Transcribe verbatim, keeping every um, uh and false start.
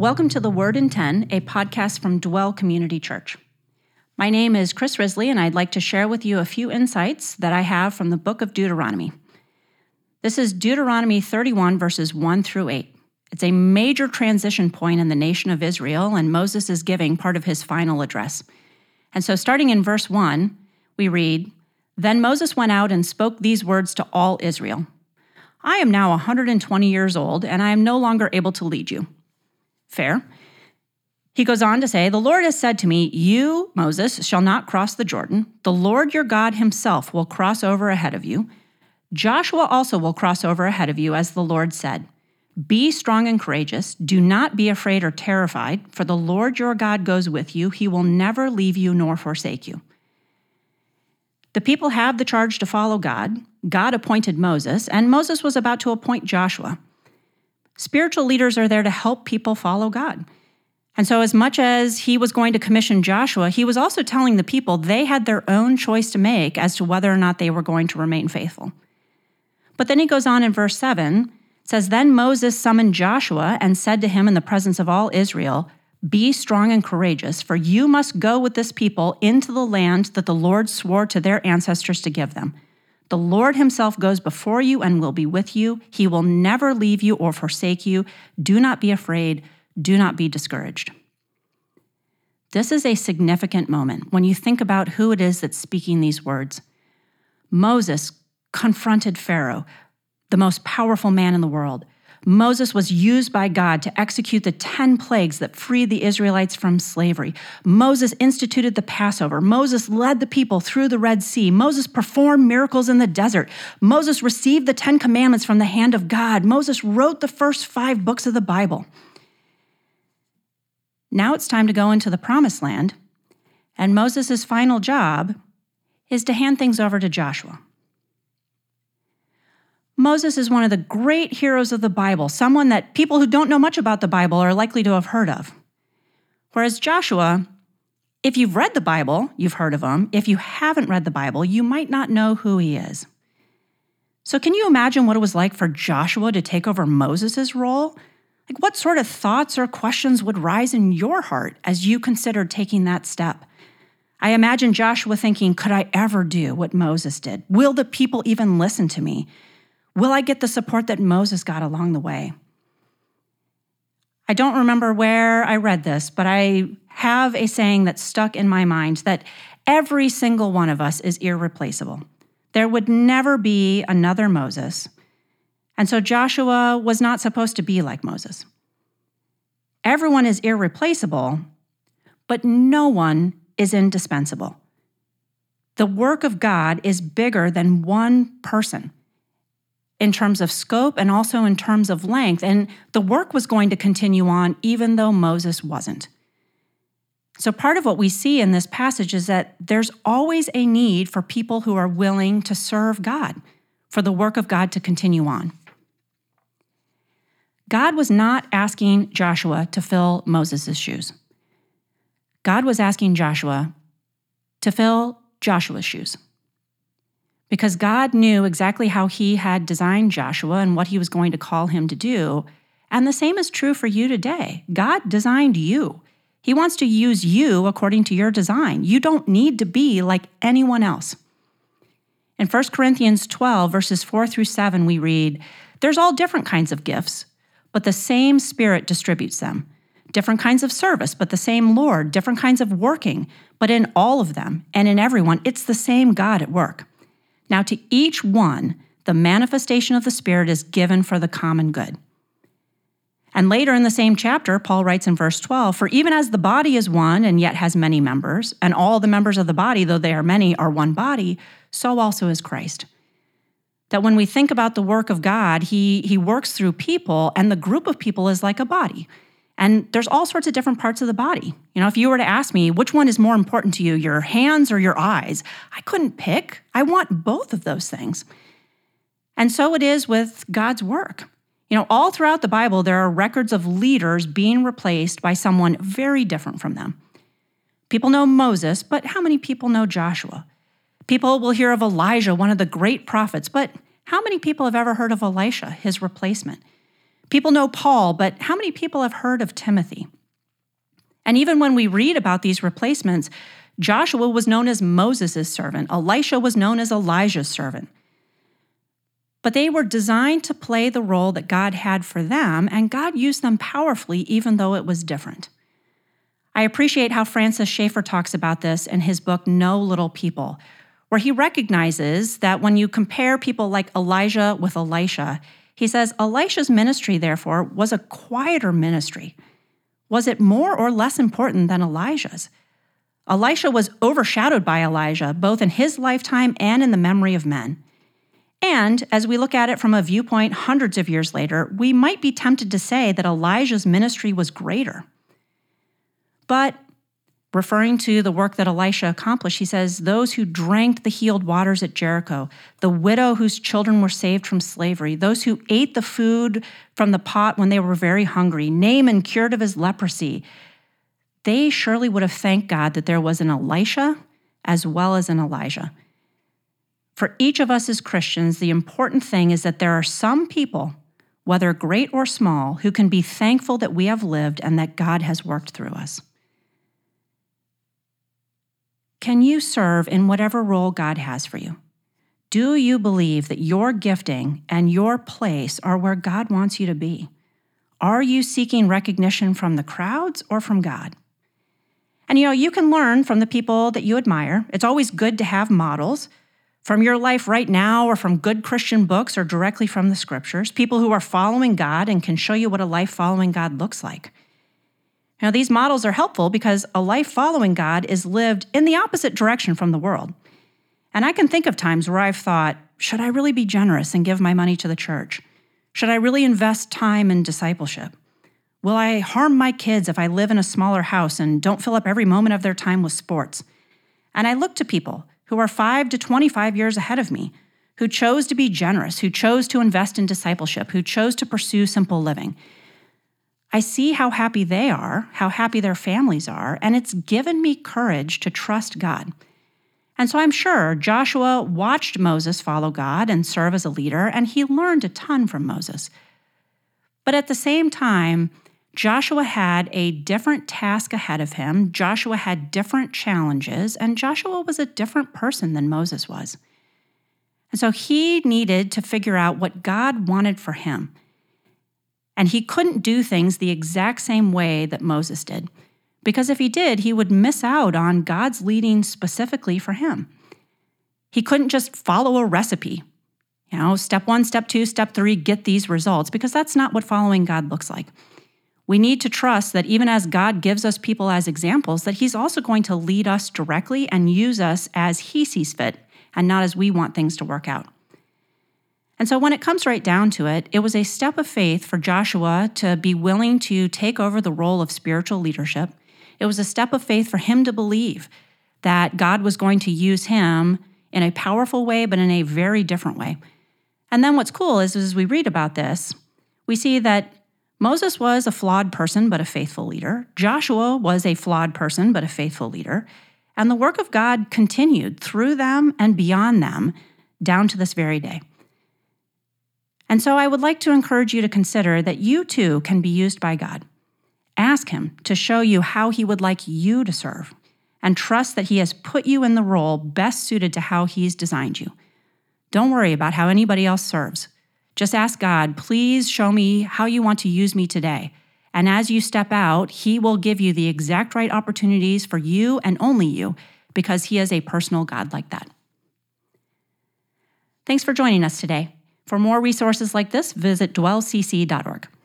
Welcome to The Word in ten, a podcast from Dwell Community Church. My name is Chris Risley, and I'd like to share with you a few insights that I have from the book of Deuteronomy. This is Deuteronomy thirty-one, verses one through eight. It's a major transition point in the nation of Israel, and Moses is giving part of his final address. And so starting in verse one, we read, "Then Moses went out and spoke these words to all Israel. I am now one hundred twenty years old, and I am no longer able to lead you." Fair. He goes on to say, "The Lord has said to me, you, Moses, shall not cross the Jordan. The Lord your God himself will cross over ahead of you. Joshua also will cross over ahead of you, as the Lord said. Be strong and courageous. Do not be afraid or terrified, for the Lord your God goes with you. He will never leave you nor forsake you." The people have the charge to follow God. God appointed Moses, and Moses was about to appoint Joshua. Spiritual leaders are there to help people follow God. And so as much as he was going to commission Joshua, he was also telling the people they had their own choice to make as to whether or not they were going to remain faithful. But then he goes on in verse seven, says, "Then Moses summoned Joshua and said to him in the presence of all Israel, 'Be strong and courageous, for you must go with this people into the land that the Lord swore to their ancestors to give them. The Lord himself goes before you and will be with you. He will never leave you or forsake you. Do not be afraid. Do not be discouraged.'" This is a significant moment when you think about who it is that's speaking these words. Moses confronted Pharaoh, the most powerful man in the world. Moses was used by God to execute the ten plagues that freed the Israelites from slavery. Moses instituted the Passover. Moses led the people through the Red Sea. Moses performed miracles in the desert. Moses received the Ten Commandments from the hand of God. Moses wrote the first five books of the Bible. Now it's time to go into the Promised Land, and Moses' final job is to hand things over to Joshua. Moses is one of the great heroes of the Bible, someone that people who don't know much about the Bible are likely to have heard of. Whereas Joshua, if you've read the Bible, you've heard of him. If you haven't read the Bible, you might not know who he is. So can you imagine what it was like for Joshua to take over Moses' role? Like, what sort of thoughts or questions would rise in your heart as you considered taking that step? I imagine Joshua thinking, could I ever do what Moses did? Will the people even listen to me? Will I get the support that Moses got along the way? I don't remember where I read this, but I have a saying that stuck in my mind that every single one of us is irreplaceable. There would never be another Moses. And so Joshua was not supposed to be like Moses. Everyone is irreplaceable, but no one is indispensable. The work of God is bigger than one person in terms of scope and also in terms of length, and the work was going to continue on even though Moses wasn't. So part of what we see in this passage is that there's always a need for people who are willing to serve God, for the work of God to continue on. God was not asking Joshua to fill Moses' shoes. God was asking Joshua to fill Joshua's shoes. Because God knew exactly how he had designed Joshua and what he was going to call him to do. And the same is true for you today. God designed you. He wants to use you according to your design. You don't need to be like anyone else. In First Corinthians twelve, verses four through seven, we read, "There's all different kinds of gifts, but the same Spirit distributes them. Different kinds of service, but the same Lord. Different kinds of working, but in all of them and in everyone, it's the same God at work. Now to each one, the manifestation of the Spirit is given for the common good." And later in the same chapter, Paul writes in verse twelve, "For even as the body is one and yet has many members, and all the members of the body, though they are many, are one body, so also is Christ." That when we think about the work of God, he, he works through people, and the group of people is like a body. And there's all sorts of different parts of the body. You know, if you were to ask me, which one is more important to you, your hands or your eyes? I couldn't pick. I want both of those things. And so it is with God's work. You know, all throughout the Bible, there are records of leaders being replaced by someone very different from them. People know Moses, but how many people know Joshua? People will hear of Elijah, one of the great prophets, but how many people have ever heard of Elisha, his replacement? People know Paul, but how many people have heard of Timothy? And even when we read about these replacements, Joshua was known as Moses' servant. Elisha was known as Elijah's servant. But they were designed to play the role that God had for them, and God used them powerfully even though it was different. I appreciate how Francis Schaeffer talks about this in his book, No Little People, where he recognizes that when you compare people like Elijah with Elisha, he says Elisha's ministry, therefore, was a quieter ministry. Was it more or less important than Elijah's? Elisha was overshadowed by Elijah, both in his lifetime and in the memory of men. And as we look at it from a viewpoint hundreds of years later, we might be tempted to say that Elijah's ministry was greater. But referring to the work that Elisha accomplished, he says, those who drank the healed waters at Jericho, the widow whose children were saved from slavery, those who ate the food from the pot when they were very hungry, Naaman cured of his leprosy, they surely would have thanked God that there was an Elisha as well as an Elijah. For each of us as Christians, the important thing is that there are some people, whether great or small, who can be thankful that we have lived and that God has worked through us. Can you serve in whatever role God has for you? Do you believe that your gifting and your place are where God wants you to be? Are you seeking recognition from the crowds or from God? And you know, you can learn from the people that you admire. It's always good to have models from your life right now or from good Christian books or directly from the scriptures, people who are following God and can show you what a life following God looks like. Now, these models are helpful because a life following God is lived in the opposite direction from the world. And I can think of times where I've thought, should I really be generous and give my money to the church? Should I really invest time in discipleship? Will I harm my kids if I live in a smaller house and don't fill up every moment of their time with sports? And I look to people who are five to twenty-five years ahead of me, who chose to be generous, who chose to invest in discipleship, who chose to pursue simple living. I see how happy they are, how happy their families are, and it's given me courage to trust God. And so I'm sure Joshua watched Moses follow God and serve as a leader, and he learned a ton from Moses. But at the same time, Joshua had a different task ahead of him. Joshua had different challenges, and Joshua was a different person than Moses was. And so he needed to figure out what God wanted for him. And he couldn't do things the exact same way that Moses did, because if he did, he would miss out on God's leading specifically for him. He couldn't just follow a recipe. You know, step one, step two, step three, get these results, because that's not what following God looks like. We need to trust that even as God gives us people as examples, that he's also going to lead us directly and use us as he sees fit and not as we want things to work out. And so when it comes right down to it, it was a step of faith for Joshua to be willing to take over the role of spiritual leadership. It was a step of faith for him to believe that God was going to use him in a powerful way, but in a very different way. And then what's cool is, as we read about this, we see that Moses was a flawed person, but a faithful leader. Joshua was a flawed person, but a faithful leader. And the work of God continued through them and beyond them down to this very day. And so I would like to encourage you to consider that you too can be used by God. Ask him to show you how he would like you to serve, and trust that he has put you in the role best suited to how he's designed you. Don't worry about how anybody else serves. Just ask God, please show me how you want to use me today. And as you step out, he will give you the exact right opportunities for you and only you, because he is a personal God like that. Thanks for joining us today. For more resources like this, visit dwell c c dot org.